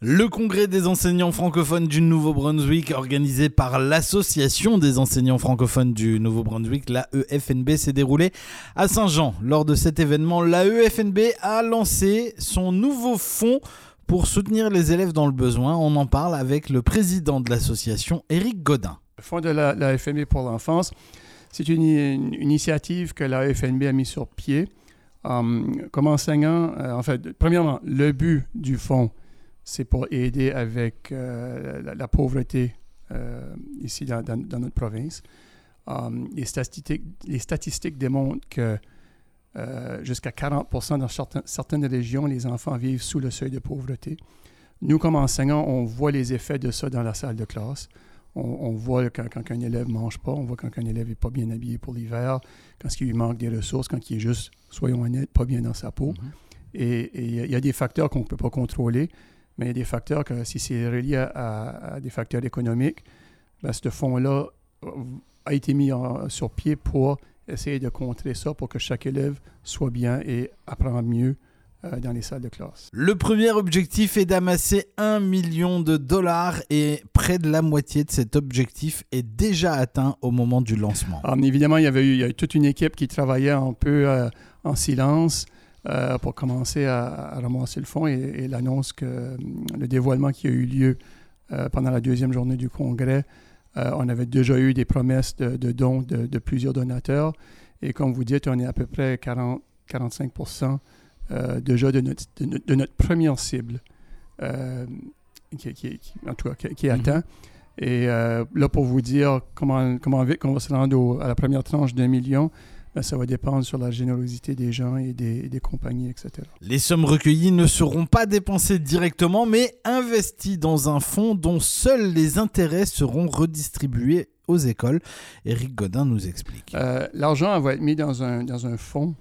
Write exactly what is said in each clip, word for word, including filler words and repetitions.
Le congrès des enseignants francophones du Nouveau-Brunswick, organisé par l'Association des enseignants francophones du Nouveau-Brunswick, l'A E F N B, s'est déroulé à Saint-Jean. Lors de cet événement, l'A E F N B a lancé son nouveau fonds pour soutenir les élèves dans le besoin. On en parle avec le président de l'association, Éric Godin. Le fonds de l'A E F N B pour l'enfance, c'est une, une initiative que l'A E F N B a mis sur pied. Um, comme enseignant, euh, en fait, premièrement, le but du fonds, c'est pour aider avec euh, la, la pauvreté euh, ici dans, dans, dans notre province. Um, les, statistiques, les statistiques démontrent que euh, jusqu'à quarante pour cent dans certains, certaines régions, les enfants vivent sous le seuil de pauvreté. Nous, comme enseignants, on voit les effets de ça dans la salle de classe. On, on voit quand, quand un élève ne mange pas, on voit quand un élève n'est pas bien habillé pour l'hiver, quand il lui manque des ressources, quand il est juste, soyons honnêtes, pas bien dans sa peau. Mm-hmm. Et il y a des facteurs qu'on ne peut pas contrôler, mais il y a des facteurs que si c'est relié à, à, à des facteurs économiques, ben, ce fonds-là a été mis en, sur pied pour essayer de contrer ça, pour que chaque élève soit bien et apprend mieux dans les salles de classe. Le premier objectif est d'amasser un million de dollars et près de la moitié de cet objectif est déjà atteint au moment du lancement. Alors, évidemment, il y avait eu, il y a eu toute une équipe qui travaillait un peu euh, en silence euh, pour commencer à, à ramasser le fonds et, et l'annonce que le dévoilement qui a eu lieu euh, pendant la deuxième journée du congrès, euh, on avait déjà eu des promesses de, de dons de, de plusieurs donateurs et comme vous dites, on est à peu près quarante à quarante-cinq pour cent Euh, déjà de notre, de, notre, de notre première cible euh, qui, qui, qui, en tout cas, qui, qui est atteint. Mm-hmm. Et euh, là, pour vous dire comment, comment vite qu'on va se rendre au, à la première tranche d'un million, ben, ça va dépendre sur la générosité des gens et des, des compagnies, et cetera. Les sommes recueillies ne seront pas dépensées directement, mais investies dans un fonds dont seuls les intérêts seront redistribués aux écoles. Éric Godin nous explique. Euh, l'argent va être mis dans un, dans un fonds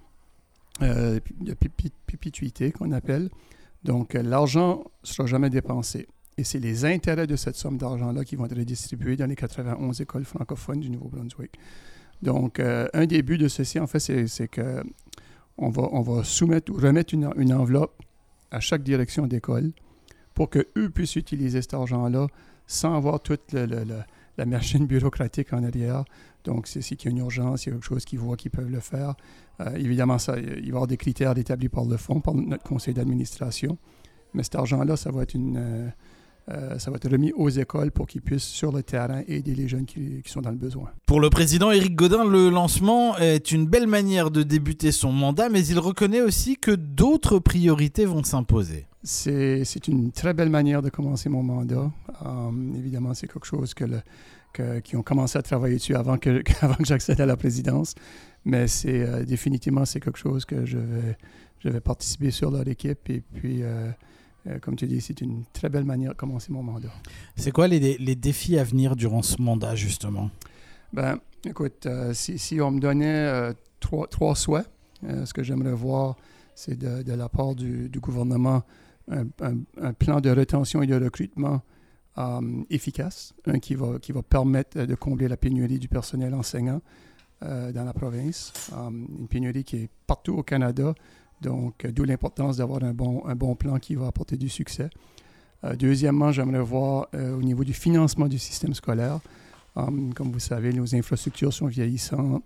Euh, de perpétuité qu'on appelle. Donc, euh, l'argent ne sera jamais dépensé. Et c'est les intérêts de cette somme d'argent-là qui vont être redistribués dans les quatre-vingt-onze écoles francophones du Nouveau-Brunswick. Donc, euh, un des buts de ceci, en fait, c'est, c'est qu'on va, on va soumettre ou remettre une, une enveloppe à chaque direction d'école pour qu'eux puissent utiliser cet argent-là sans avoir toute le, le, le, la machine bureaucratique en arrière. Donc, c'est, c'est qu'il y a une urgence, il y a quelque chose qu'ils voient qu'ils peuvent le faire. Euh, évidemment, ça, il va y avoir des critères établis par le fonds, par notre conseil d'administration. Mais cet argent-là, ça va être, une, euh, euh, ça va être remis aux écoles pour qu'ils puissent, sur le terrain, aider les jeunes qui, qui sont dans le besoin. Pour le président Éric Godin, le lancement est une belle manière de débuter son mandat, mais il reconnaît aussi que d'autres priorités vont s'imposer. C'est, c'est une très belle manière de commencer mon mandat. Um, évidemment, c'est quelque chose que le, que, qui ont commencé à travailler dessus avant que, avant que j'accède à la présidence. Mais c'est euh, définitivement, c'est quelque chose que je vais, je vais participer sur leur équipe. Et puis, euh, euh, comme tu dis, c'est une très belle manière de commencer mon mandat. C'est quoi les, les défis à venir durant ce mandat, justement? Ben, écoute, euh, si, si on me donnait euh, trois, trois souhaits, euh, ce que j'aimerais voir, c'est de, de la part du, du gouvernement un, un, un plan de rétention et de recrutement um, efficace, un qui va, qui va permettre de combler la pénurie du personnel enseignant euh, dans la province, um, une pénurie qui est partout au Canada, donc d'où l'importance d'avoir un bon, un bon plan qui va apporter du succès. Euh, deuxièmement, j'aimerais voir euh, au niveau du financement du système scolaire. Um, comme vous savez, nos infrastructures sont vieillissantes.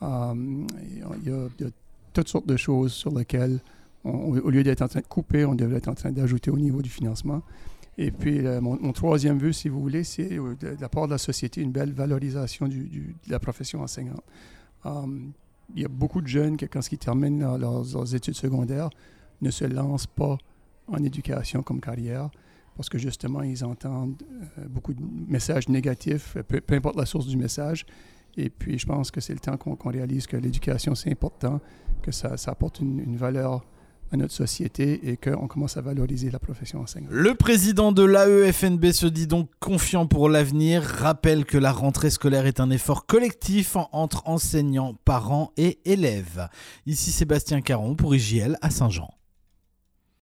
Um, il, y a, il y a toutes sortes de choses sur lesquelles, on, au lieu d'être en train de couper, on devrait être en train d'ajouter au niveau du financement. Et puis, le, mon, mon troisième vœu, si vous voulez, c'est de, de la part de la société, une belle valorisation du, du, de la profession enseignante. Um, il y a beaucoup de jeunes qui, quand ils terminent leurs, leurs études secondaires, ne se lancent pas en éducation comme carrière, parce que justement, ils entendent euh, beaucoup de messages négatifs, peu, peu importe la source du message. Et puis, je pense que c'est le temps qu'on, qu'on réalise que l'éducation, c'est important, que ça, ça apporte une, une valeur à notre société et qu'on commence à valoriser la profession enseignante. Le président de l'A E F N B se dit donc confiant pour l'avenir, rappelle que la rentrée scolaire est un effort collectif entre enseignants, parents et élèves. Ici Sébastien Caron pour I J L à Saint-Jean.